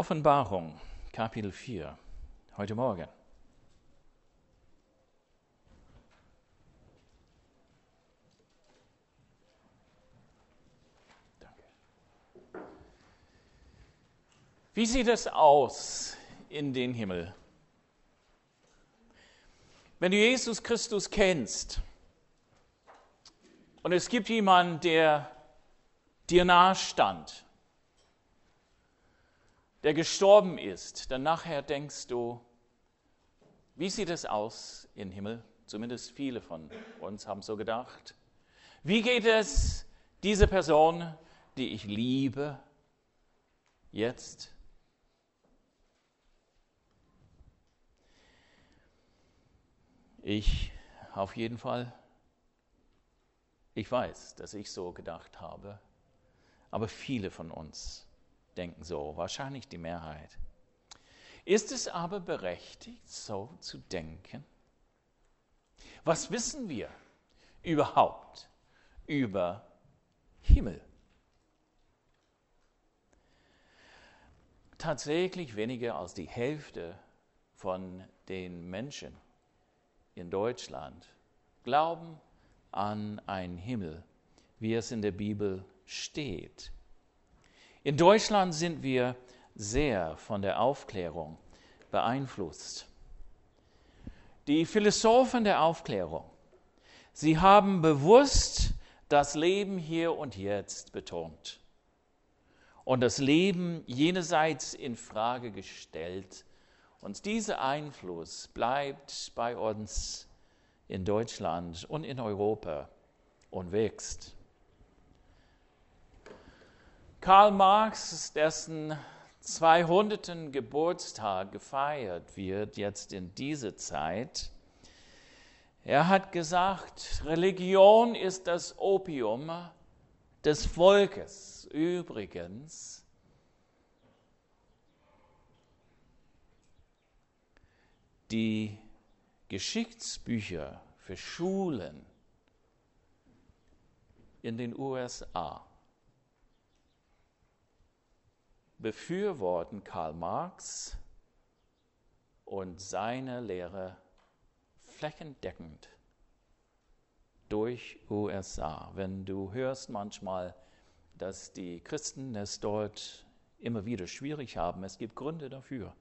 Offenbarung, Kapitel 4, heute Morgen. Danke. Wie sieht es aus in den Himmel? Wenn du Jesus Christus kennst und es gibt jemanden, der dir nahe stand, der gestorben ist, dann nachher denkst du, wie sieht es aus im Himmel? Zumindest viele von uns haben so gedacht. Wie geht es dieser Person, die ich liebe, jetzt? Ich auf jeden Fall, ich weiß, dass ich so gedacht habe, aber viele von uns denken so, wahrscheinlich die Mehrheit. Ist es aber berechtigt, so zu denken? Was wissen wir überhaupt über Himmel? Tatsächlich weniger als die Hälfte von den Menschen in Deutschland glauben an einen Himmel, wie es in der Bibel steht. In Deutschland sind wir sehr von der Aufklärung beeinflusst. Die Philosophen der Aufklärung, sie haben bewusst das Leben hier und jetzt betont und das Leben jenseits in Frage gestellt. Und dieser Einfluss bleibt bei uns in Deutschland und in Europa und wächst. Karl Marx, dessen 200. Geburtstag gefeiert wird, jetzt in dieser Zeit, er hat gesagt, Religion ist das Opium des Volkes. Übrigens, die Geschichtsbücher für Schulen in den USA befürworten Karl Marx und seine Lehre flächendeckend durch USA. Wenn du hörst manchmal, dass die Christen es dort immer wieder schwierig haben, es gibt Gründe dafür.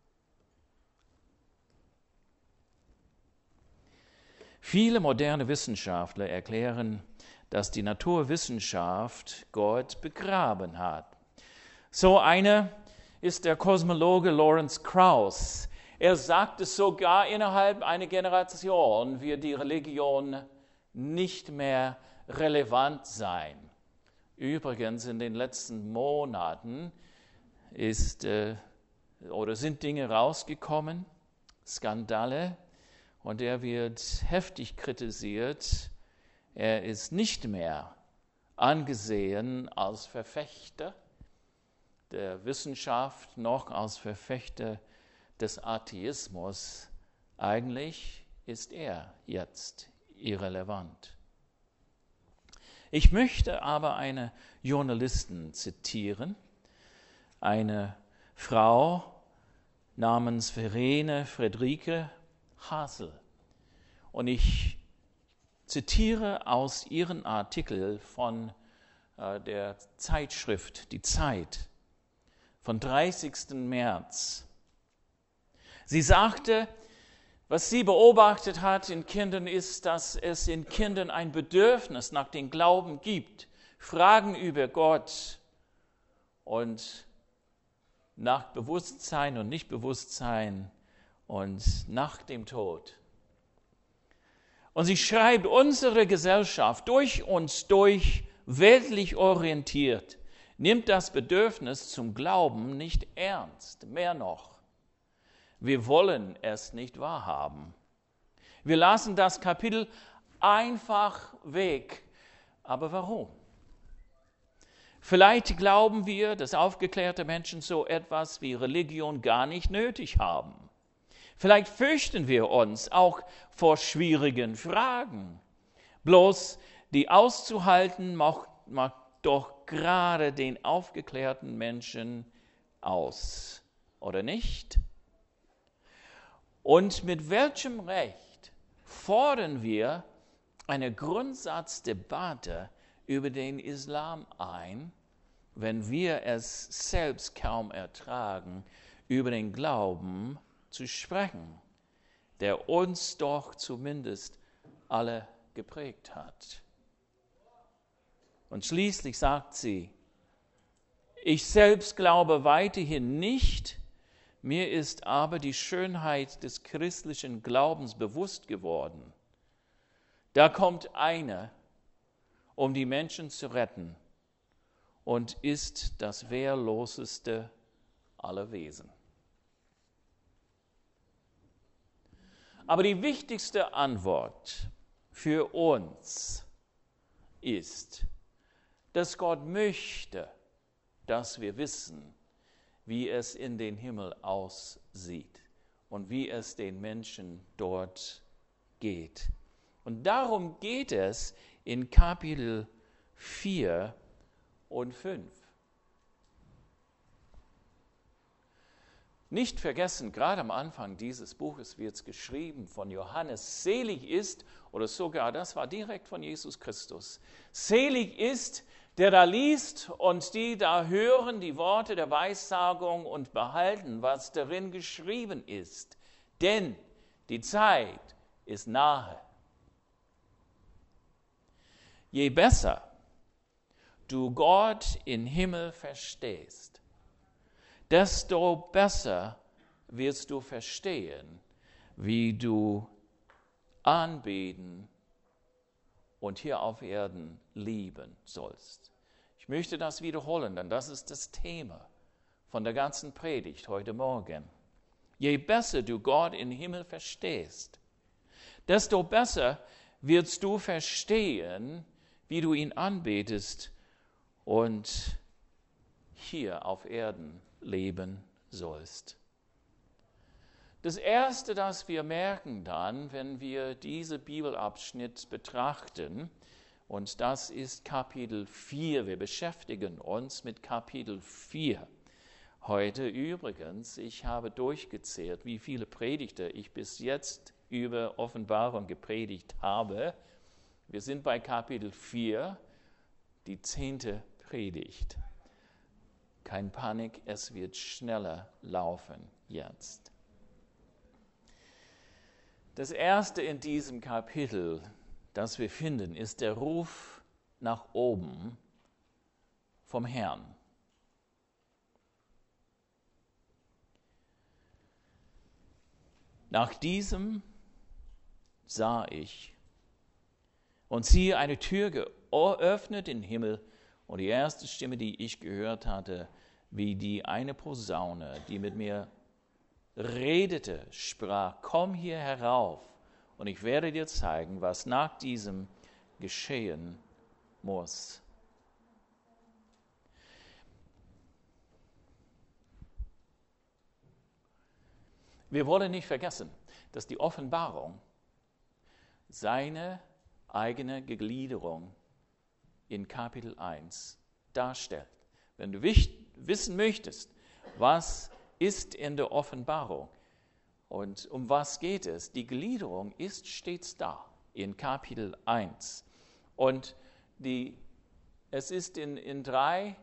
Viele moderne Wissenschaftler erklären, dass die Naturwissenschaft Gott begraben hat. So einer ist der Kosmologe Lawrence Krauss. Er sagt es sogar, innerhalb einer Generation wird die Religion nicht mehr relevant sein. Übrigens, in den letzten Monaten sind Dinge rausgekommen, Skandale, und er wird heftig kritisiert. Er ist nicht mehr angesehen als Verfechter der Wissenschaft noch als Verfechter des Atheismus. Eigentlich ist er jetzt irrelevant. Ich möchte aber eine Journalistin zitieren, eine Frau namens Verena Friederike Hasel. Und ich zitiere aus ihrem Artikel von der Zeitschrift Die Zeit von 30. März. Sie sagte, was sie beobachtet hat in Kindern ist, dass es in Kindern ein Bedürfnis nach dem Glauben gibt, Fragen über Gott und nach Bewusstsein und Nichtbewusstsein und nach dem Tod. Und sie schreibt, unsere Gesellschaft, durch uns durch, weltlich orientiert, nimmt das Bedürfnis zum Glauben nicht ernst. Mehr noch, wir wollen es nicht wahrhaben. Wir lassen das Kapitel einfach weg. Aber warum? Vielleicht glauben wir, dass aufgeklärte Menschen so etwas wie Religion gar nicht nötig haben. Vielleicht fürchten wir uns auch vor schwierigen Fragen. Bloß die auszuhalten macht doch gerade den aufgeklärten Menschen aus, oder nicht? Und mit welchem Recht fordern wir eine Grundsatzdebatte über den Islam ein, wenn wir es selbst kaum ertragen, über den Glauben zu sprechen, der uns doch zumindest alle geprägt hat? Und schließlich sagt sie, ich selbst glaube weiterhin nicht, mir ist aber die Schönheit des christlichen Glaubens bewusst geworden. Da kommt einer, um die Menschen zu retten, und ist das wehrloseste aller Wesen. Aber die wichtigste Antwort für uns ist, dass Gott möchte, dass wir wissen, wie es in den Himmel aussieht und wie es den Menschen dort geht. Und darum geht es in Kapitel 4 und 5. Nicht vergessen, gerade am Anfang dieses Buches wird es geschrieben von Johannes, selig ist, oder sogar das war direkt von Jesus Christus, selig ist, der da liest und die da hören die Worte der Weissagung und behalten, was darin geschrieben ist. Denn die Zeit ist nahe. Je besser du Gott im Himmel verstehst, desto besser wirst du verstehen, wie du anbeten und hier auf Erden lieben sollst. Ich möchte das wiederholen, denn das ist das Thema von der ganzen Predigt heute Morgen. Je besser du Gott im Himmel verstehst, desto besser wirst du verstehen, wie du ihn anbetest und hier auf Erden leben sollst. Das Erste, das wir merken dann, wenn wir diesen Bibelabschnitt betrachten, und das ist Kapitel 4. Wir beschäftigen uns mit Kapitel 4. Heute übrigens, ich habe durchgezählt, wie viele Predigte ich bis jetzt über Offenbarung gepredigt habe. Wir sind bei Kapitel 4, die 10. Predigt. Kein Panik, es wird schneller laufen jetzt. Das Erste in diesem Kapitel, das wir finden, ist der Ruf nach oben vom Herrn. Nach diesem sah ich und siehe eine Tür geöffnet im Himmel, und die erste Stimme, die ich gehört hatte, wie die eine Posaune, die mit mir redete, sprach, komm hier herauf, und ich werde dir zeigen, was nach diesem geschehen muss. Wir wollen nicht vergessen, dass die Offenbarung seine eigene Gliederung in Kapitel 1 darstellt. Wenn du wissen möchtest, was ist in der Offenbarung und um was geht es, die Gliederung ist stets da in Kapitel 1. Und es ist in 3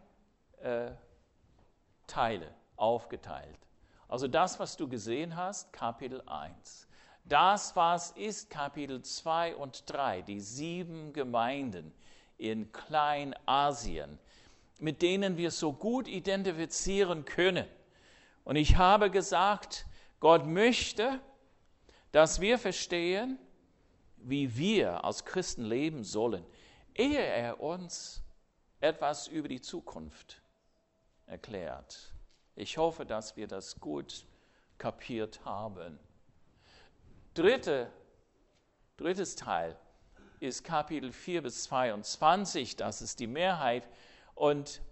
Teile aufgeteilt. Also das, was du gesehen hast, Kapitel 1. Das, was ist Kapitel 2 und 3, die 7 Gemeinden in Kleinasien, mit denen wir so gut identifizieren können. Und ich habe gesagt, Gott möchte, dass wir verstehen, wie wir als Christen leben sollen, ehe er uns etwas über die Zukunft erklärt. Ich hoffe, dass wir das gut kapiert haben. Drittes Teil ist Kapitel 4 bis 22, das ist die Mehrheit. Und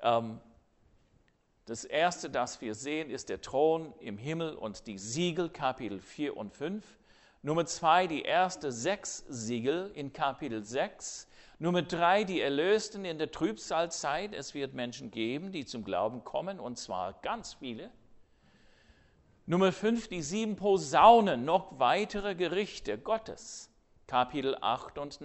das Erste, das wir sehen, ist der Thron im Himmel und die Siegel, Kapitel 4 und 5. Nummer 2, die erste 6 Siegel in Kapitel 6. Nummer 3, die Erlösten in der Trübsalzeit. Es wird Menschen geben, die zum Glauben kommen, und zwar ganz viele. Nummer 5, die 7 Posaunen, noch weitere Gerichte Gottes. Kapitel 8 und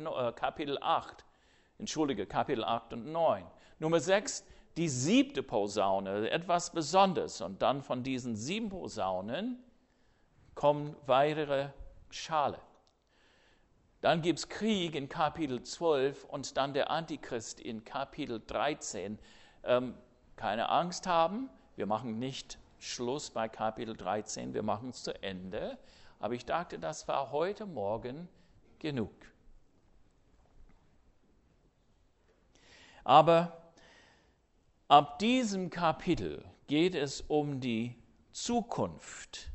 9. Nummer 6, die 7. Posaune, etwas Besonderes. Und dann von diesen 7 Posaunen kommen weitere Schale. Dann gibt es Krieg in Kapitel 12 und dann der Antichrist in Kapitel 13. Keine Angst haben, wir machen nicht Schluss bei Kapitel 13, wir machen es zu Ende. Aber ich dachte, das war heute Morgen genug. Aber ab diesem Kapitel geht es um die Zukunft.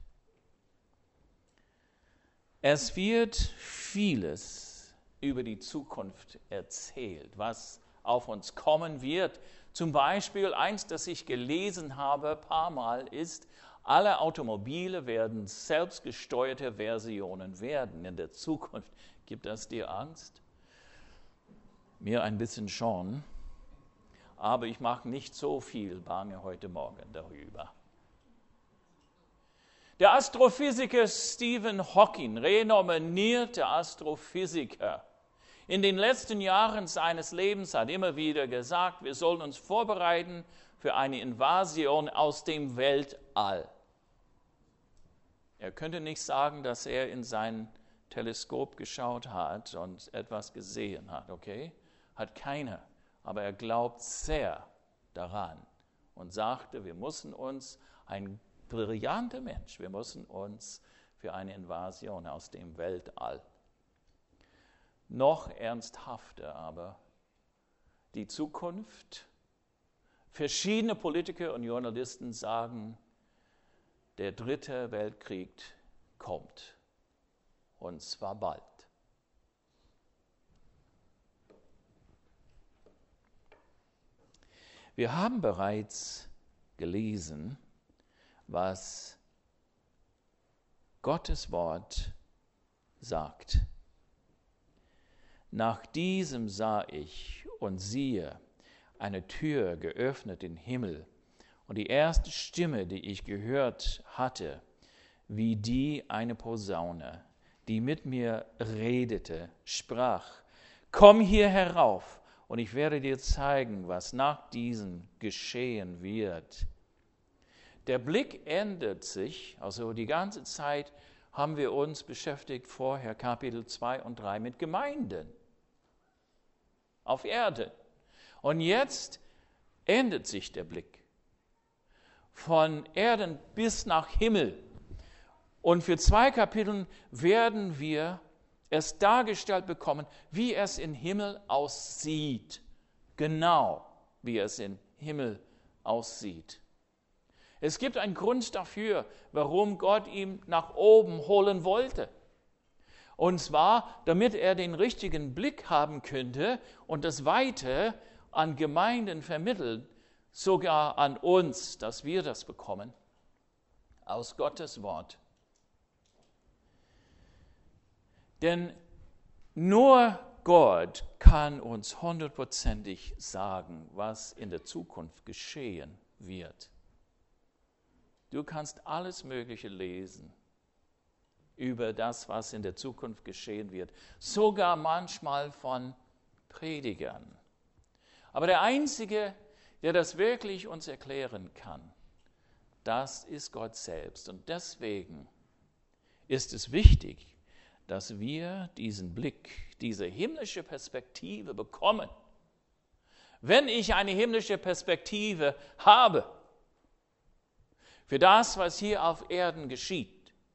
Es wird vieles über die Zukunft erzählt, was auf uns kommen wird. Zum Beispiel eins, das ich gelesen habe, ein paar Mal, ist, alle Automobile werden selbstgesteuerte Versionen werden in der Zukunft. Gibt das dir Angst? Mir ein bisschen schon, aber ich mache nicht so viel Bange heute Morgen darüber. Der Astrophysiker Stephen Hawking, renommierte Astrophysiker, in den letzten Jahren seines Lebens hat immer wieder gesagt, wir sollen uns vorbereiten für eine Invasion aus dem Weltall. Er könnte nicht sagen, dass er in sein Teleskop geschaut hat und etwas gesehen hat, okay? Hat keiner, aber er glaubt sehr daran und sagte, wir müssen uns, ein brillanter Mensch, wir müssen uns für eine Invasion aus dem Weltall. Noch ernsthafter aber die Zukunft. Verschiedene Politiker und Journalisten sagen, der 3. Weltkrieg kommt. Und zwar bald. Wir haben bereits gelesen, was Gottes Wort sagt. Nach diesem sah ich und siehe eine Tür geöffnet im Himmel, und die erste Stimme, die ich gehört hatte, wie die eine Posaune, die mit mir redete, sprach: Komm hier herauf, und ich werde dir zeigen, was nach diesem geschehen wird. Der Blick ändert sich, also die ganze Zeit haben wir uns beschäftigt, vorher Kapitel 2 und 3 mit Gemeinden auf Erde. Und jetzt ändert sich der Blick von Erden bis nach Himmel. Und für 2 Kapiteln werden wir es dargestellt bekommen, wie es im Himmel aussieht. Genau, wie es im Himmel aussieht. Es gibt einen Grund dafür, warum Gott ihn nach oben holen wollte. Und zwar, damit er den richtigen Blick haben könnte und das Weite an Gemeinden vermittelt, sogar an uns, dass wir das bekommen, aus Gottes Wort. Denn nur Gott kann uns 100%ig sagen, was in der Zukunft geschehen wird. Du kannst alles Mögliche lesen über das, was in der Zukunft geschehen wird, sogar manchmal von Predigern. Aber der Einzige, der das wirklich uns erklären kann, das ist Gott selbst. Und deswegen ist es wichtig, dass wir diesen Blick, diese himmlische Perspektive bekommen. Wenn ich eine himmlische Perspektive habe für das, was hier auf Erden geschieht,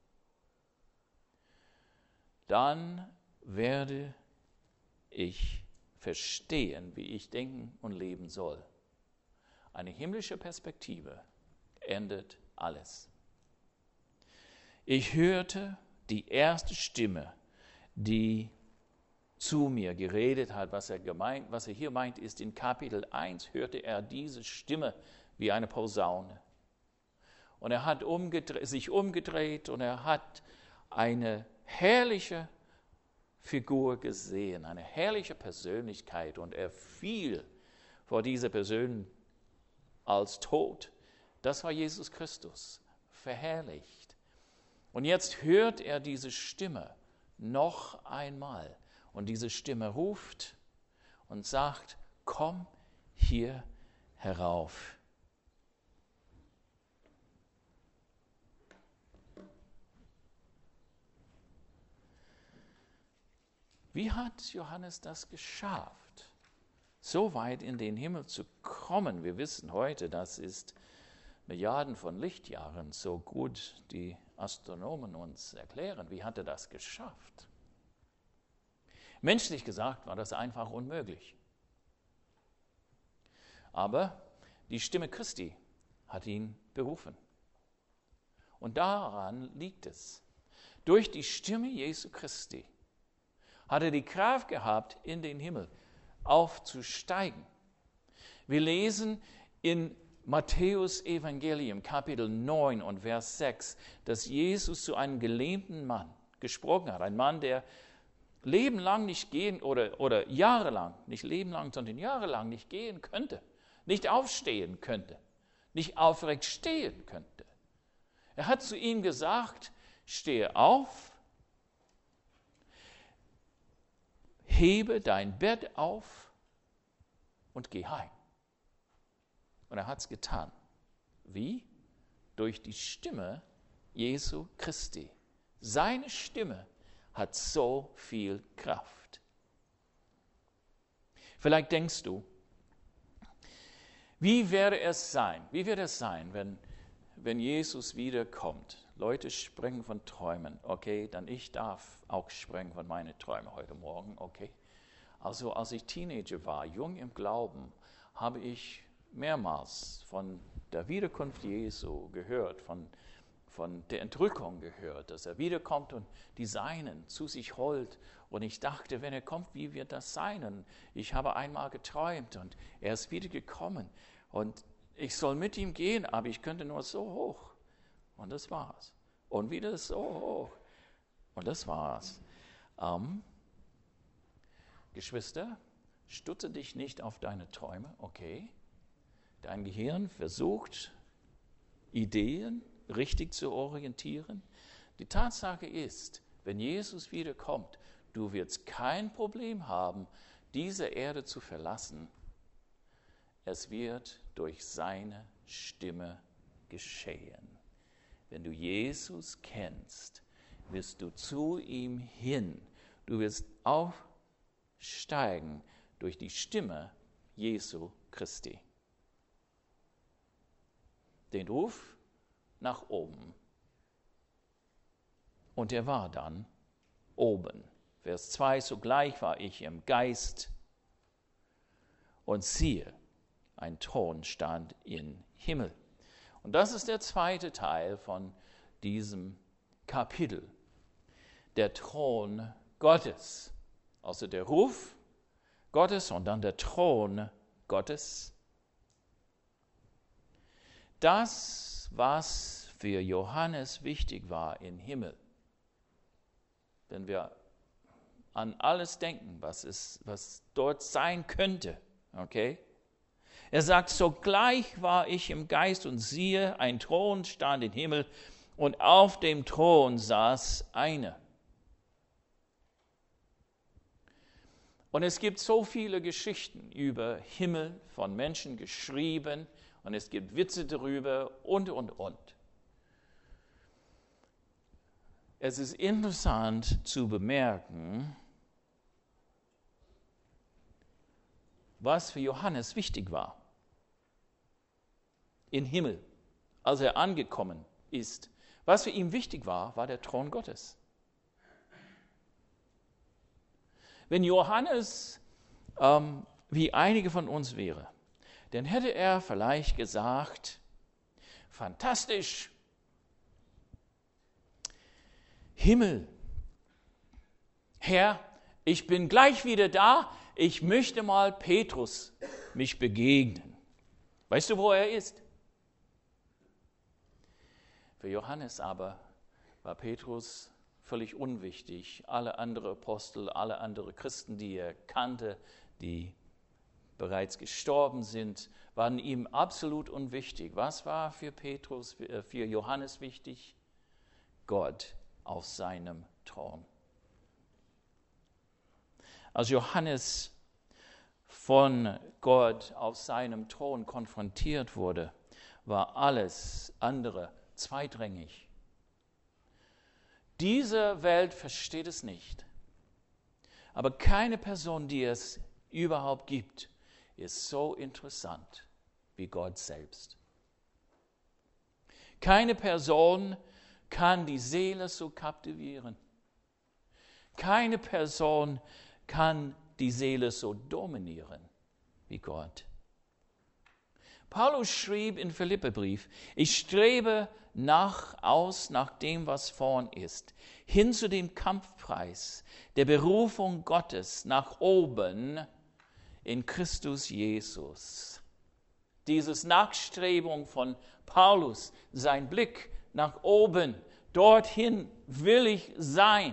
dann werde ich verstehen, wie ich denken und leben soll. Eine himmlische Perspektive ändert alles. Ich hörte die erste Stimme, die zu mir geredet hat, was er hier meint, ist in Kapitel 1, hörte er diese Stimme wie eine Posaune. Und er hat sich umgedreht und er hat eine herrliche Figur gesehen, eine herrliche Persönlichkeit, und er fiel vor dieser Person als tot. Das war Jesus Christus, verherrlicht. Und jetzt hört er diese Stimme noch einmal. Und diese Stimme ruft und sagt, komm hier herauf. Wie hat Johannes das geschafft, so weit in den Himmel zu kommen? Wir wissen heute, das ist Milliarden von Lichtjahren, so gut die Astronomen uns erklären. Wie hat er das geschafft? Menschlich gesagt war das einfach unmöglich. Aber die Stimme Christi hat ihn berufen. Und daran liegt es. Durch die Stimme Jesu Christi hat er die Kraft gehabt, in den Himmel aufzusteigen. Wir lesen in Matthäus Evangelium, Kapitel 9 und Vers 6, dass Jesus zu einem gelähmten Mann gesprochen hat. Ein Mann, der lebenlang nicht gehen oder jahrelang, nicht lebenlang, sondern jahrelang nicht gehen könnte, nicht aufstehen könnte, nicht aufrecht stehen könnte. Er hat zu ihm gesagt, stehe auf, hebe dein Bett auf und geh heim. Und er hat es getan. Wie? Durch die Stimme Jesu Christi. Seine Stimme hat so viel Kraft. Vielleicht denkst du, wie wird es sein, wenn Jesus wiederkommt? Leute springen von Träumen, okay, dann ich darf auch springen von meinen Träumen heute Morgen, okay. Also als ich Teenager war, jung im Glauben, habe ich mehrmals von der Wiederkunft Jesu gehört, von der Entrückung gehört, dass er wiederkommt und die Seinen zu sich holt. Und ich dachte, wenn er kommt, wie wird das sein? Und ich habe einmal geträumt und er ist wieder gekommen. Und ich soll mit ihm gehen, aber ich könnte nur so hoch. Und das war's. Und wieder so hoch. Und das war's. Geschwister, stütze dich nicht auf deine Träume, okay? Dein Gehirn versucht, Ideen richtig zu orientieren. Die Tatsache ist, wenn Jesus wiederkommt, du wirst kein Problem haben, diese Erde zu verlassen. Es wird durch seine Stimme geschehen. Wenn du Jesus kennst, wirst du zu ihm hin. Du wirst aufsteigen durch die Stimme Jesu Christi. Den Ruf nach oben. Und er war dann oben. Vers 2, sogleich war ich im Geist und siehe, ein Thron stand im Himmel. Und das ist der zweite Teil von diesem Kapitel. Der Thron Gottes. Also der Ruf Gottes und dann der Thron Gottes. Das, was für Johannes wichtig war im Himmel. Wenn wir an alles denken, was dort sein könnte, okay? Er sagt, sogleich war ich im Geist und siehe, ein Thron stand im Himmel und auf dem Thron saß einer. Und es gibt so viele Geschichten über Himmel von Menschen geschrieben und es gibt Witze darüber und. Es ist interessant zu bemerken, was für Johannes wichtig war. Im Himmel, als er angekommen ist. Was für ihn wichtig war, war der Thron Gottes. Wenn Johannes wie einige von uns wäre, dann hätte er vielleicht gesagt, fantastisch, Himmel, Herr, ich bin gleich wieder da, ich möchte mal Petrus mich begegnen. Weißt du, wo er ist? Für Johannes aber war Petrus völlig unwichtig. Alle anderen Apostel, alle anderen Christen, die er kannte, die bereits gestorben sind, waren ihm absolut unwichtig. Was war für für Johannes wichtig? Gott auf seinem Thron. Als Johannes von Gott auf seinem Thron konfrontiert wurde, war alles andere zweitrangig. Diese Welt versteht es nicht. Aber keine Person, die es überhaupt gibt, ist so interessant wie Gott selbst. Keine Person kann die Seele so kaptivieren. Keine Person kann die Seele so dominieren wie Gott. Paulus schrieb in Philipperbrief: Ich strebe nach dem, was vorn ist, hin zu dem Kampfpreis der Berufung Gottes nach oben in Christus Jesus. Dieses Nachstrebung von Paulus, sein Blick nach oben, dorthin will ich sein.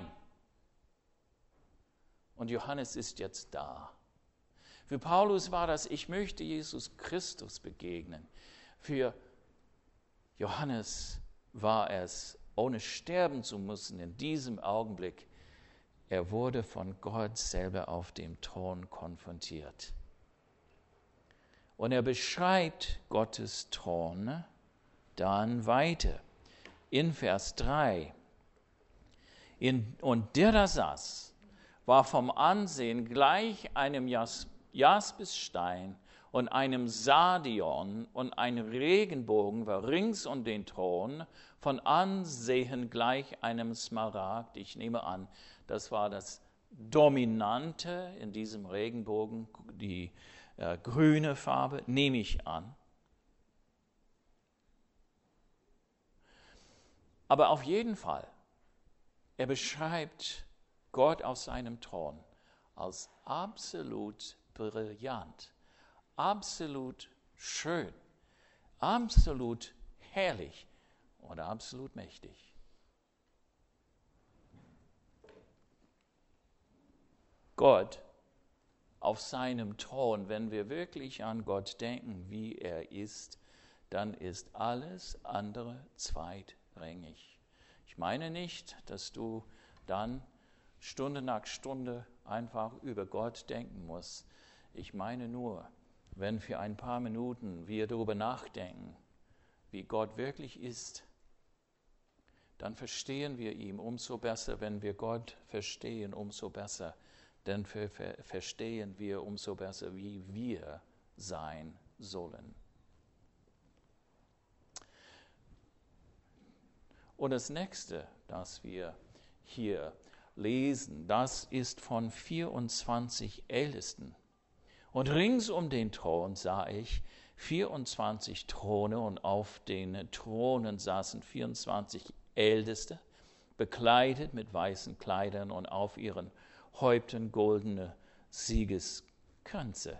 Und Johannes ist jetzt da. Für Paulus war das: Ich möchte Jesus Christus begegnen. Für Johannes war es, ohne sterben zu müssen in diesem Augenblick, er wurde von Gott selber auf dem Thron konfrontiert. Und er beschreibt Gottes Thron dann weiter in Vers 3. Und der da saß, war vom Ansehen gleich einem Jaspisstein und einem Sardion, und ein Regenbogen war rings um den Thron, von Ansehen gleich einem Smaragd. Ich nehme an, das war das Dominante in diesem Regenbogen, die grüne Farbe, nehme ich an. Aber auf jeden Fall, er beschreibt Gott auf seinem Thron als absolut brillant, absolut schön, absolut herrlich und absolut mächtig. Gott auf seinem Thron, wenn wir wirklich an Gott denken, wie er ist, dann ist alles andere zweitrangig. Ich meine nicht, dass du dann Stunde nach Stunde einfach über Gott denken musst. Ich meine nur, wenn für ein paar Minuten wir darüber nachdenken, wie Gott wirklich ist, dann verstehen wir ihn umso besser. Wenn wir Gott verstehen, umso besser. Dann verstehen wir umso besser, wie wir sein sollen. Und das Nächste, das wir hier lesen, das ist von 24 Ältesten. Und rings um den Thron sah ich 24 Throne, und auf den Thronen saßen 24 Älteste, bekleidet mit weißen Kleidern, und auf ihren Häupten goldene Siegeskränze.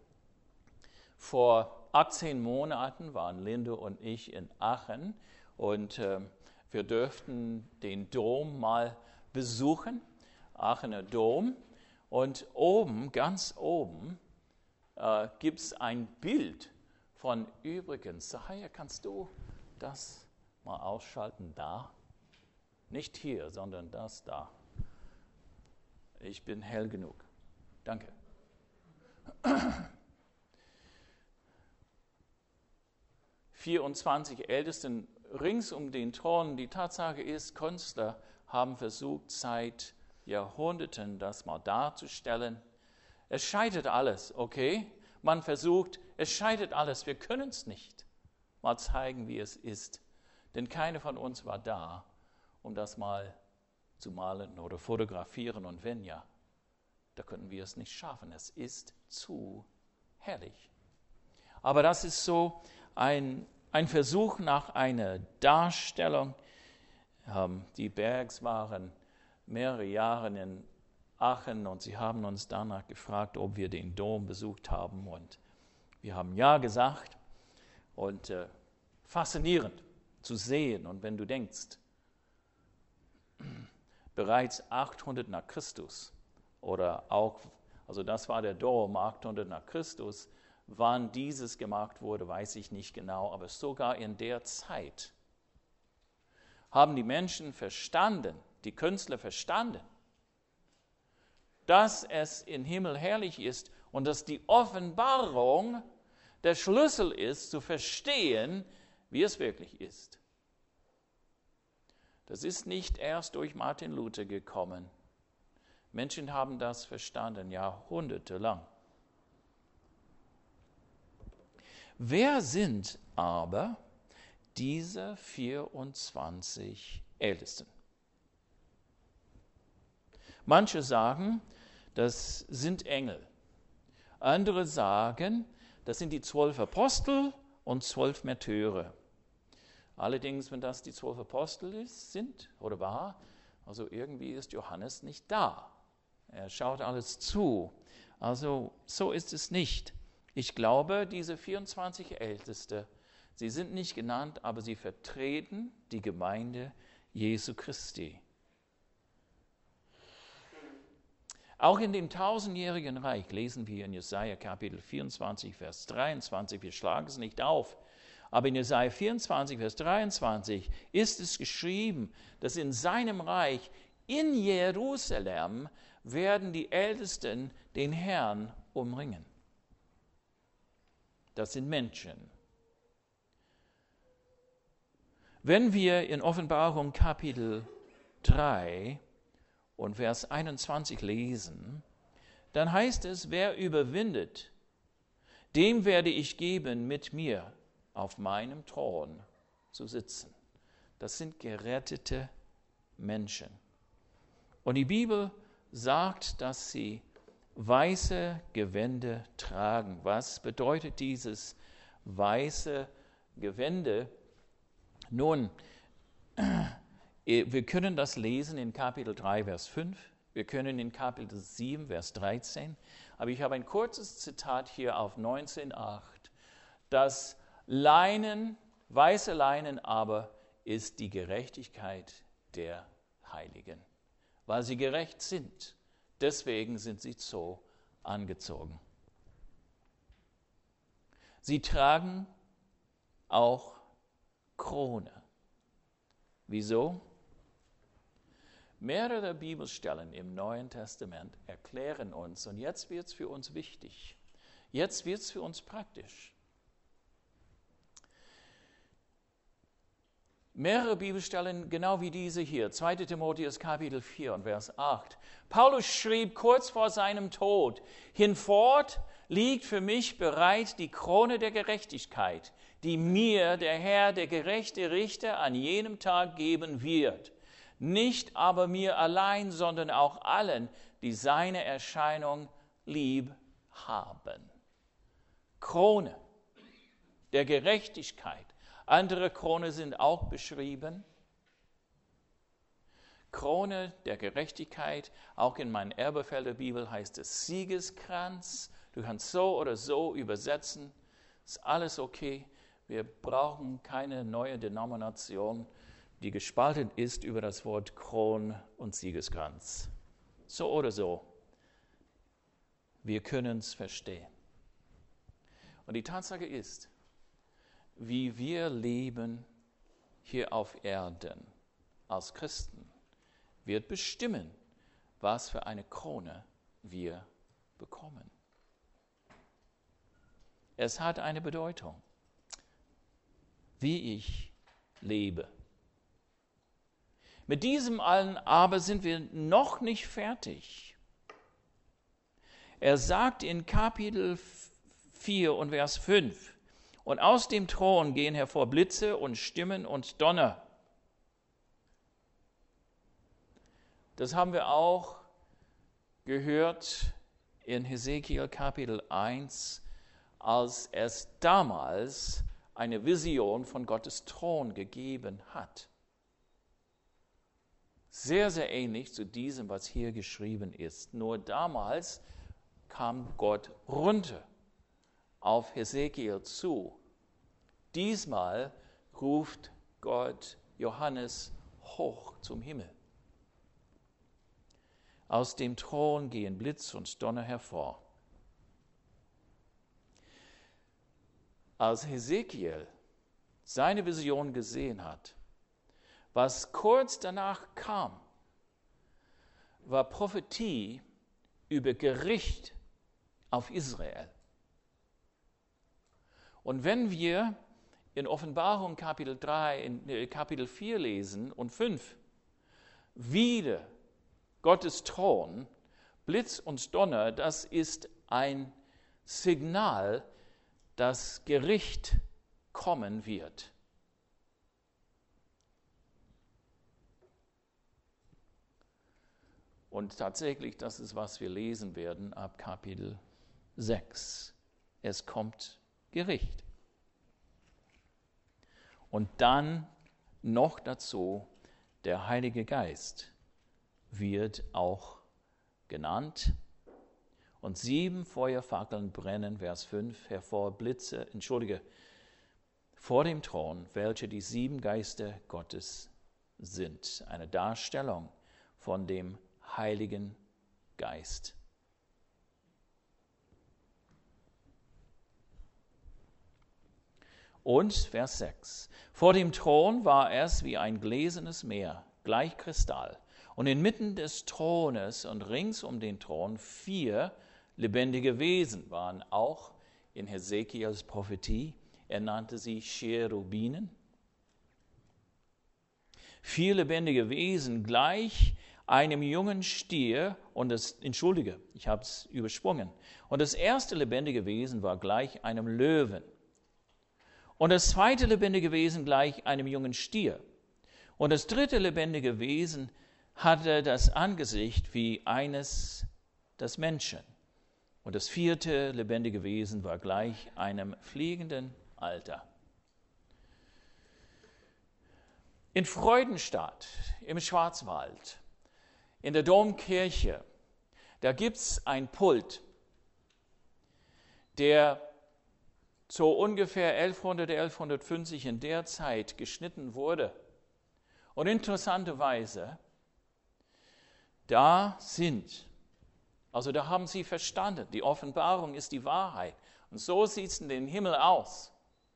Vor 18 Monaten waren Linde und ich in Aachen, und wir dürften den Dom mal besuchen, Aachener Dom. Und oben, ganz oben, gibt es ein Bild von übrigens. Sahaya, kannst du das mal ausschalten da? Nicht hier, sondern das da. Ich bin hell genug. Danke. 24 Ältesten rings um den Thron. Die Tatsache ist, Künstler haben versucht, seit Jahrhunderten das mal darzustellen. Es scheitert alles, okay? Man versucht, es scheitert alles, wir können es nicht mal zeigen, wie es ist. Denn keiner von uns war da, um das mal zu malen oder fotografieren. Und wenn ja, da könnten wir es nicht schaffen. Es ist zu herrlich. Aber das ist so ein Versuch nach einer Darstellung. Die Bergs waren mehrere Jahre in Aachen, und sie haben uns danach gefragt, ob wir den Dom besucht haben, und wir haben ja gesagt. Und faszinierend zu sehen. Und wenn du denkst, bereits 800 nach Christus oder auch, also das war der Dom 800 nach Christus, wann dieses gemacht wurde, weiß ich nicht genau, aber sogar in der Zeit haben die Menschen verstanden, die Künstler verstanden, dass es im Himmel herrlich ist und dass die Offenbarung der Schlüssel ist, zu verstehen, wie es wirklich ist. Das ist nicht erst durch Martin Luther gekommen. Menschen haben das verstanden, jahrhundertelang. Wer sind aber diese 24 Ältesten? Manche sagen, das sind Engel. Andere sagen, das sind die 12 Apostel und 12 Märtyrer. Allerdings, wenn das die 12 Apostel sind oder war, also irgendwie ist Johannes nicht da. Er schaut alles zu. Also so ist es nicht. Ich glaube, diese 24 Älteste, sie sind nicht genannt, aber sie vertreten die Gemeinde Jesu Christi. Auch in dem 1000-jährigen Reich lesen wir in Jesaja Kapitel 24, Vers 23, wir schlagen es nicht auf, aber in Jesaja 24, Vers 23 ist es geschrieben, dass in seinem Reich in Jerusalem werden die Ältesten den Herrn umringen. Das sind Menschen. Wenn wir in Offenbarung Kapitel 3 und Vers 21 lesen, dann heißt es, wer überwindet, dem werde ich geben, mit mir auf meinem Thron zu sitzen. Das sind gerettete Menschen. Und die Bibel sagt, dass sie weiße Gewänder tragen. Was bedeutet dieses weiße Gewänder? Nun, wir können das lesen in Kapitel 3, Vers 5. Wir können in Kapitel 7, Vers 13. Aber ich habe ein kurzes Zitat hier auf 19,8. Das Leinen, weiße Leinen aber, ist die Gerechtigkeit der Heiligen. Weil sie gerecht sind. Deswegen sind sie so angezogen. Sie tragen auch Krone. Wieso? Mehrere Bibelstellen im Neuen Testament erklären uns, und jetzt wird es für uns wichtig, jetzt wird es für uns praktisch. Mehrere Bibelstellen, genau wie diese hier, 2. Timotheus Kapitel 4 und Vers 8. Paulus schrieb kurz vor seinem Tod, hinfort liegt für mich bereit die Krone der Gerechtigkeit, die mir der Herr, der gerechte Richter, an jenem Tag geben wird. Nicht aber mir allein, sondern auch allen, die seine Erscheinung lieb haben. Krone der Gerechtigkeit. Andere Krone sind auch beschrieben. Krone der Gerechtigkeit, auch in meiner Elberfelder Bibel heißt es Siegeskranz. Du kannst so oder so übersetzen, ist alles okay. Wir brauchen keine neue Denomination, die gespalten ist über das Wort Kron und Siegeskranz. So oder so. Wir können es verstehen. Und die Tatsache ist, wie wir leben hier auf Erden als Christen, wird bestimmen, was für eine Krone wir bekommen. Es hat eine Bedeutung, wie ich lebe. Mit diesem allen aber sind wir noch nicht fertig. Er sagt in Kapitel 4 und Vers 5, und aus dem Thron gehen hervor Blitze und Stimmen und Donner. Das haben wir auch gehört in Hesekiel Kapitel 1, als es damals eine Vision von Gottes Thron gegeben hat. Sehr, sehr ähnlich zu diesem, was hier geschrieben ist. Nur damals kam Gott runter auf Hesekiel zu. Diesmal ruft Gott Johannes hoch zum Himmel. Aus dem Thron gehen Blitz und Donner hervor. Als Hesekiel seine Vision gesehen hat, was kurz danach kam, war Prophetie über Gericht auf Israel. Und wenn wir in Offenbarung Kapitel 3, in Kapitel 4 lesen und 5, wieder Gottes Thron, Blitz und Donner, das ist ein Signal, dass Gericht kommen wird. Und tatsächlich, das ist, was wir lesen werden ab Kapitel 6. Es kommt Gericht. Und dann noch dazu, der Heilige Geist wird auch genannt. Und 7 Feuerfackeln brennen, Vers 5, hervor Blitze, vor dem Thron, welche die 7 Geister Gottes sind. Eine Darstellung von dem Heiligen Geist. Und Vers 6. Vor dem Thron war es wie ein gläsernes Meer, gleich Kristall. Und inmitten des Thrones und rings um den Thron 4 lebendige Wesen waren auch in Hesekiels Prophetie. Er nannte sie Cherubinen. 4 lebendige Wesen gleich einem jungen Stier ich habe es übersprungen. Und das erste lebendige Wesen war gleich einem Löwen. Und das zweite lebendige Wesen gleich einem jungen Stier. Und das dritte lebendige Wesen hatte das Angesicht wie eines des Menschen. Und das vierte lebendige Wesen war gleich einem fliegenden Alter. In Freudenstadt im Schwarzwald, in der Domkirche, da gibt es ein Pult, der so ungefähr 1100, 1150 in der Zeit geschnitten wurde. Und interessanterweise, da haben sie verstanden, die Offenbarung ist die Wahrheit. Und so sieht es in den Himmel aus.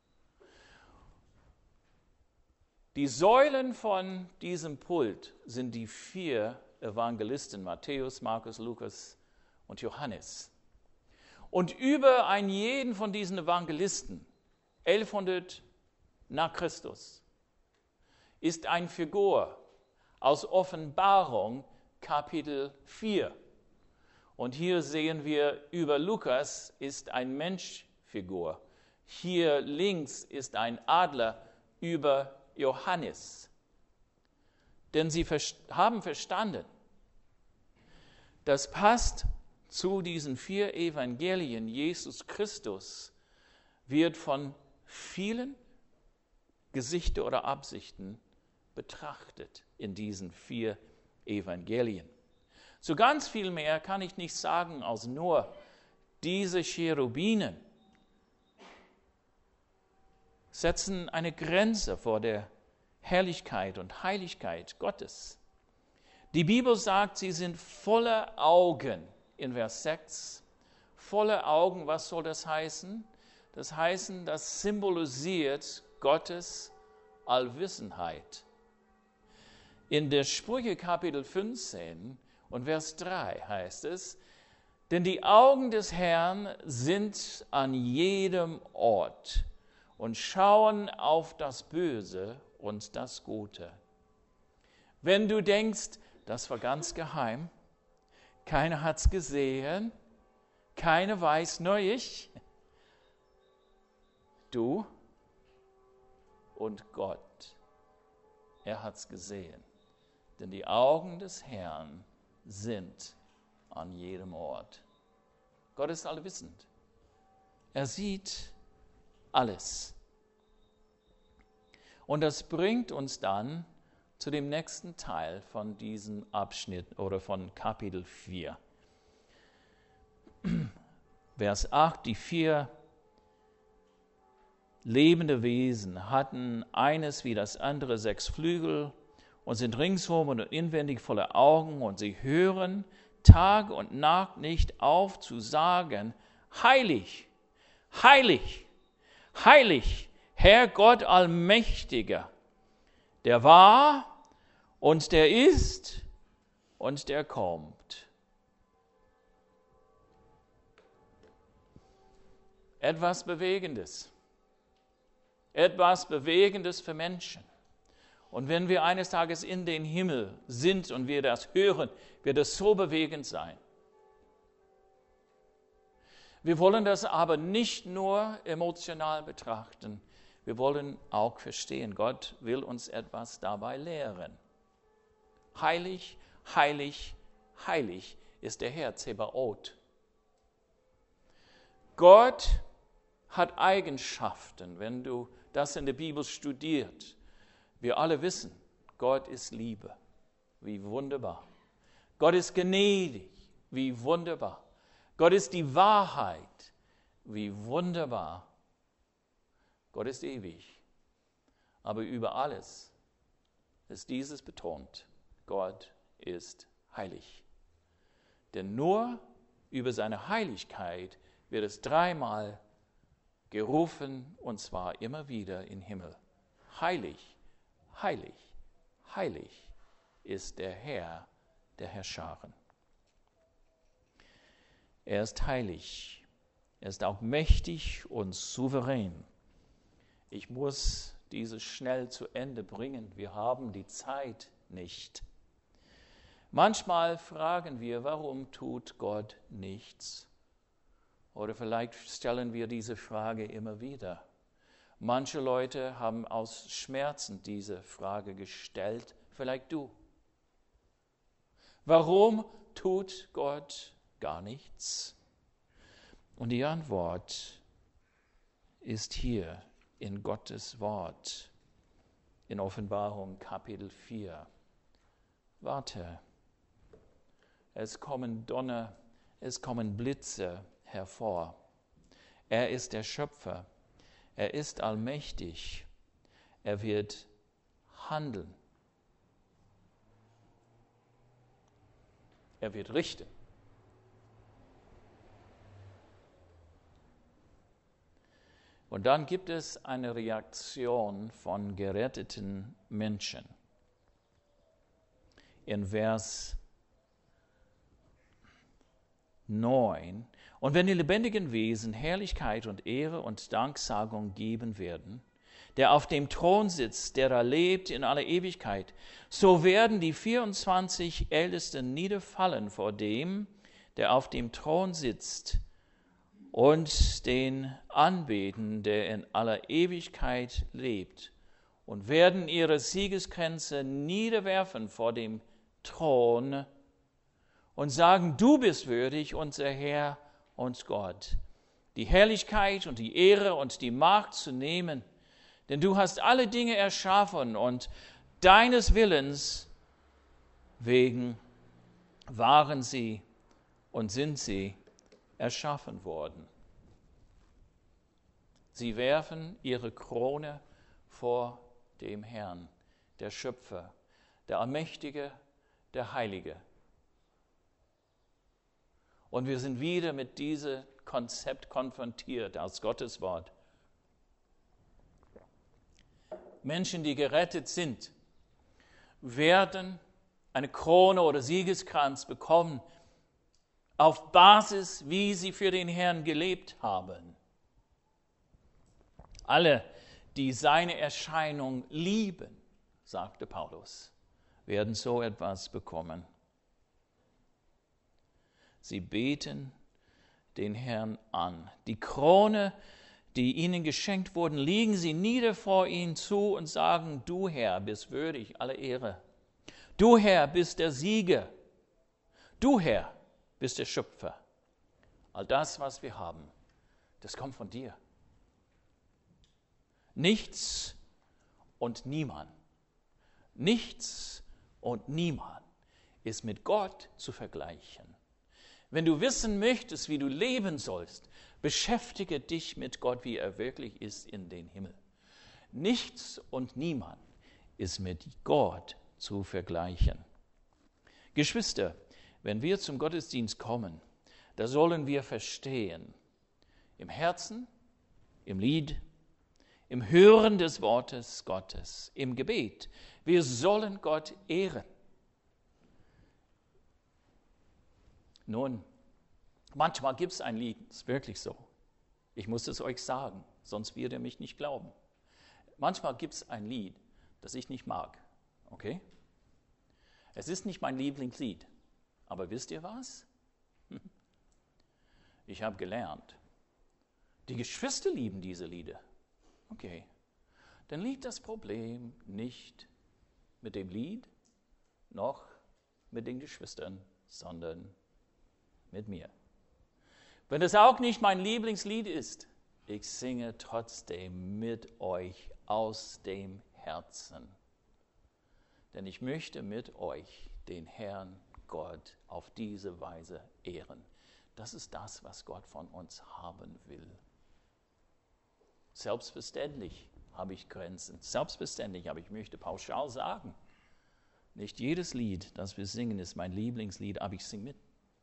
Die Säulen von diesem Pult sind die 4 Evangelisten, Matthäus, Markus, Lukas und Johannes. Und über jeden von diesen Evangelisten, 1100 nach Christus, ist eine Figur aus Offenbarung Kapitel 4. Und hier sehen wir, über Lukas ist eine Menschfigur. Hier links ist ein Adler über Johannes. Denn sie haben verstanden, das passt zu diesen 4 Evangelien. Jesus Christus wird von vielen Gesichter oder Absichten betrachtet in diesen 4 Evangelien. So ganz viel mehr kann ich nicht sagen, als nur diese Cherubinen setzen eine Grenze vor der Herrlichkeit und Heiligkeit Gottes. Die Bibel sagt, sie sind voller Augen. In Vers 6, volle Augen, was soll das heißen? Das heißt, das symbolisiert Gottes Allwissenheit. In der Sprüche Kapitel 15 und Vers 3 heißt es, denn die Augen des Herrn sind an jedem Ort und schauen auf das Böse und das Gute. Wenn du denkst, das war ganz geheim, keiner hat es gesehen, keiner weiß, nur ich, du und Gott, er hat es gesehen. Denn die Augen des Herrn sind an jedem Ort. Gott ist allwissend. Er sieht alles. Und das bringt uns dann zu dem nächsten Teil von diesem Abschnitt oder von Kapitel 4. Vers 8, die 4 lebende Wesen hatten eines wie das andere 6 Flügel und sind ringsherum und inwendig voller Augen und sie hören Tag und Nacht nicht auf zu sagen, heilig, heilig, heilig, Herr Gott Allmächtiger, der war und der ist und der kommt. Etwas Bewegendes für Menschen. Und wenn wir eines Tages in den Himmel sind und wir das hören, wird es so bewegend sein. Wir wollen das aber nicht nur emotional betrachten, wir wollen auch verstehen, Gott will uns etwas dabei lehren. Heilig, heilig, heilig ist der Herr Zebaoth. Gott hat Eigenschaften, wenn du das in der Bibel studierst. Wir alle wissen, Gott ist Liebe. Wie wunderbar. Gott ist gnädig. Wie wunderbar. Gott ist die Wahrheit. Wie wunderbar. Gott ist ewig. Aber über alles ist dieses betont. Gott ist heilig. Denn nur über seine Heiligkeit wird es dreimal gerufen, und zwar immer wieder im Himmel. Heilig. Heilig, heilig ist der Herr der Herrscharen. Er ist heilig, er ist auch mächtig und souverän. Ich muss dieses schnell zu Ende bringen, wir haben die Zeit nicht. Manchmal fragen wir, warum tut Gott nichts? Oder vielleicht stellen wir diese Frage immer wieder. Manche Leute haben aus Schmerzen diese Frage gestellt, vielleicht du. Warum tut Gott gar nichts? Und die Antwort ist hier in Gottes Wort, in Offenbarung Kapitel 4. Warte, es kommen Donner, es kommen Blitze hervor. Er ist der Schöpfer. Er ist allmächtig. Er wird handeln. Er wird richten. Und dann gibt es eine Reaktion von geretteten Menschen. In Vers 9. Und wenn die lebendigen Wesen Herrlichkeit und Ehre und Danksagung geben werden, der auf dem Thron sitzt, der da lebt in aller Ewigkeit, so werden die 24 Ältesten niederfallen vor dem, der auf dem Thron sitzt, und den anbeten, der in aller Ewigkeit lebt, und werden ihre Siegeskränze niederwerfen vor dem Thron und sagen, du bist würdig, unser Herr und Gott, die Herrlichkeit und die Ehre und die Macht zu nehmen, denn du hast alle Dinge erschaffen und deines Willens wegen waren sie und sind sie erschaffen worden. Sie werfen ihre Krone vor dem Herrn, der Schöpfer, der Allmächtige, der Heilige. Und wir sind wieder mit diesem Konzept konfrontiert aus Gottes Wort. Menschen, die gerettet sind, werden eine Krone oder Siegeskranz bekommen, auf Basis, wie sie für den Herrn gelebt haben. Alle, die seine Erscheinung lieben, sagte Paulus, werden so etwas bekommen. Sie beten den Herrn an. Die Krone, die ihnen geschenkt wurden, legen sie nieder vor ihn zu und sagen, du Herr bist würdig aller Ehre. Du Herr bist der Sieger. Du Herr bist der Schöpfer. All das, was wir haben, das kommt von dir. Nichts und niemand ist mit Gott zu vergleichen. Wenn du wissen möchtest, wie du leben sollst, beschäftige dich mit Gott, wie er wirklich ist in den Himmel. Nichts und niemand ist mit Gott zu vergleichen. Geschwister, wenn wir zum Gottesdienst kommen, da sollen wir verstehen, im Herzen, im Lied, im Hören des Wortes Gottes, im Gebet, wir sollen Gott ehren. Nun, manchmal gibt es ein Lied, das ist wirklich so. Ich muss es euch sagen, sonst wird ihr mich nicht glauben. Manchmal gibt es ein Lied, das ich nicht mag, okay? Es ist nicht mein Lieblingslied, aber wisst ihr was? Ich habe gelernt, die Geschwister lieben diese Lieder. Okay, dann liegt das Problem nicht mit dem Lied, noch mit den Geschwistern, sondern mit mir. Wenn es auch nicht mein Lieblingslied ist, ich singe trotzdem mit euch aus dem Herzen. Denn ich möchte mit euch den Herrn Gott auf diese Weise ehren. Das ist das, was Gott von uns haben will. Selbstverständlich habe ich Grenzen. Selbstverständlich, aber ich möchte pauschal sagen, nicht jedes Lied, das wir singen, ist mein Lieblingslied, aber ich singe mit.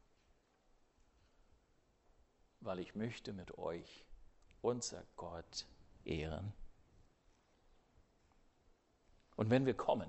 Weil ich möchte mit euch unser Gott ehren. Und wenn wir kommen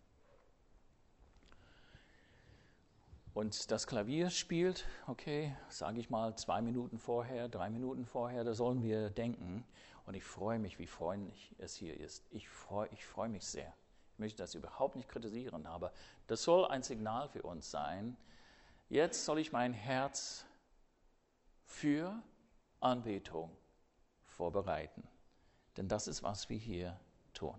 und das Klavier spielt, okay, sage ich mal 2 Minuten vorher, 3 Minuten vorher, da sollen wir denken. Und ich freue mich, wie freundlich es hier ist. Ich freue mich sehr. Ich möchte das überhaupt nicht kritisieren, aber das soll ein Signal für uns sein. Jetzt soll ich mein Herz für Anbetung vorbereiten. Denn das ist, was wir hier tun.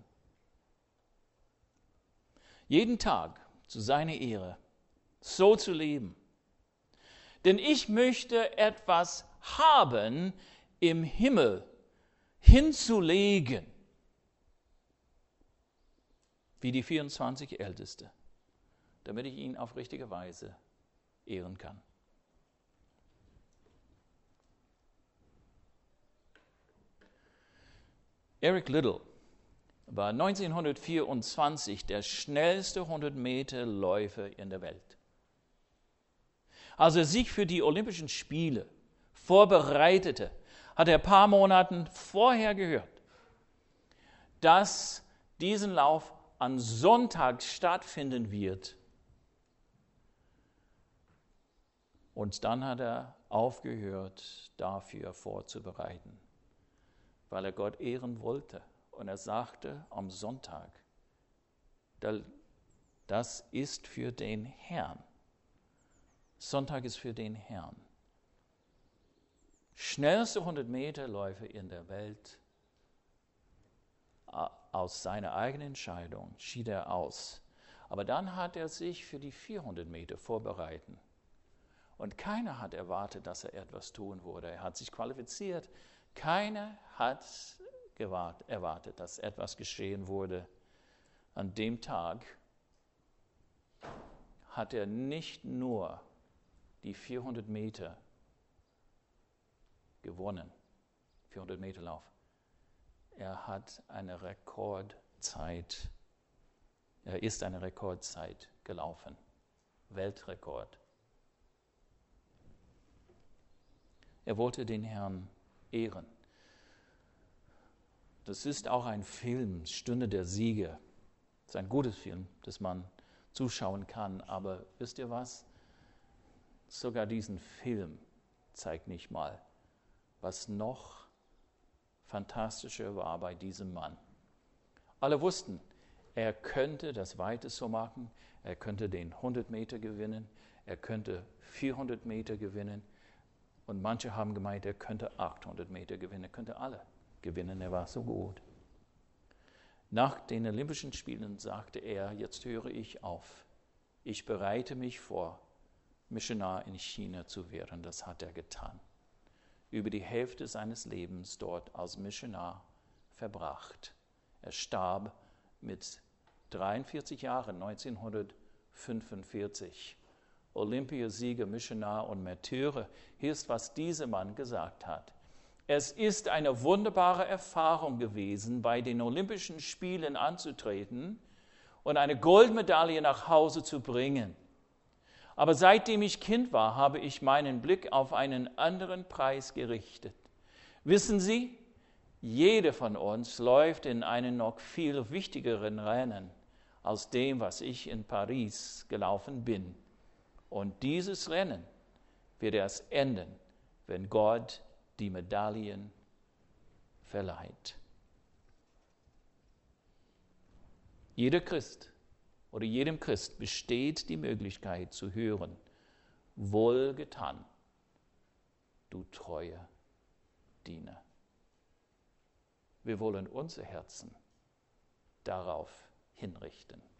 Jeden Tag zu seiner Ehre so zu leben. Denn ich möchte etwas haben im Himmel hinzulegen, wie die 24 Älteste, damit ich ihn auf richtige Weise ehren kann. Eric Liddell war 1924 der schnellste 100-Meter-Läufer in der Welt. Als er sich für die Olympischen Spiele vorbereitete, hat er ein paar Monate vorher gehört, dass diesen Lauf am Sonntag stattfinden wird. Und dann hat er aufgehört, dafür vorzubereiten, weil er Gott ehren wollte. Und er sagte am Sonntag, das ist für den Herrn. Sonntag ist für den Herrn. Schnellste 100-Meter-Läufer in der Welt. Aus seiner eigenen Entscheidung schied er aus. Aber dann hat er sich für die 400 Meter vorbereitet. Und keiner hat erwartet, dass er etwas tun würde. Er hat sich qualifiziert. Keiner hat erwartet, dass etwas geschehen würde. An dem Tag hat er nicht nur die 400 Meter gewonnen, 400 Meter Lauf. Er hat eine Rekordzeit, er ist eine Rekordzeit gelaufen, Weltrekord. Er wollte den Herrn ehren. Das ist auch ein Film, Stunde der Sieger. Das ist ein gutes Film, das man zuschauen kann. Aber wisst ihr was? Sogar diesen Film zeigt nicht mal, was noch fantastischer war bei diesem Mann. Alle wussten, er könnte das Weite so machen, er könnte den 100 Meter gewinnen, er könnte 400 Meter gewinnen und manche haben gemeint, er könnte 800 Meter gewinnen, er könnte alle gewinnen, er war so gut. Nach den Olympischen Spielen sagte er, jetzt höre ich auf, ich bereite mich vor, Missionar in China zu werden. Das hat er getan. Über die Hälfte seines Lebens dort als Missionar verbracht. Er starb mit 43 Jahren, 1945. Olympiasieger, Missionar und Märtyrer. Hier ist, was dieser Mann gesagt hat. Es ist eine wunderbare Erfahrung gewesen, bei den Olympischen Spielen anzutreten und eine Goldmedaille nach Hause zu bringen. Aber seitdem ich Kind war, habe ich meinen Blick auf einen anderen Preis gerichtet. Wissen Sie, jeder von uns läuft in einen noch viel wichtigeren Rennen als dem, was ich in Paris gelaufen bin. Und dieses Rennen wird erst enden, wenn Gott die Medaillen verleiht. Jeder Christ oder jedem Christ besteht die Möglichkeit zu hören, wohlgetan, du treuer Diener. Wir wollen unser Herzen darauf hinrichten.